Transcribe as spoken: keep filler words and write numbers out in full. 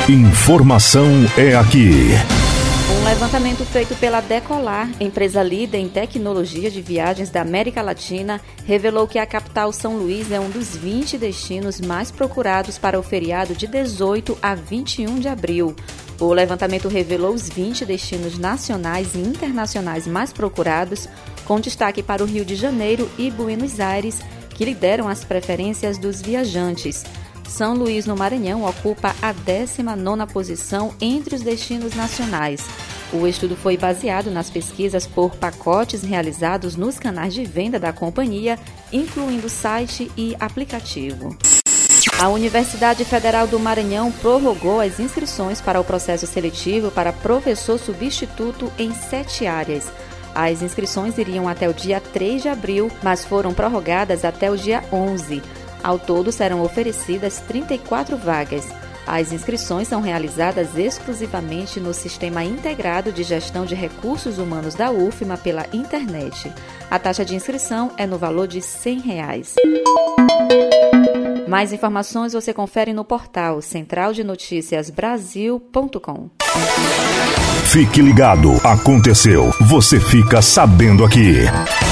Informação é aqui. Um levantamento feito pela Decolar, empresa líder em tecnologia de viagens da América Latina, revelou que a capital São Luís é um dos vinte destinos mais procurados para o feriado de dezoito a vinte e um de abril. O levantamento revelou os vinte destinos nacionais e internacionais mais procurados, com destaque para o Rio de Janeiro e Buenos Aires, que lideram as preferências dos viajantes. São Luís, no Maranhão, ocupa a décima nona posição entre os destinos nacionais. O estudo foi baseado nas pesquisas por pacotes realizados nos canais de venda da companhia, incluindo site e aplicativo. A Universidade Federal do Maranhão prorrogou as inscrições para o processo seletivo para professor substituto em sete áreas. As inscrições iriam até o dia três de abril, mas foram prorrogadas até o dia onze. Ao todo, serão oferecidas trinta e quatro vagas. As inscrições são realizadas exclusivamente no Sistema Integrado de Gestão de Recursos Humanos da U F M A pela internet. A taxa de inscrição é no valor de cem reais. Mais informações você confere no portal central de notícias brasil ponto com. Fique ligado, aconteceu, você fica sabendo aqui.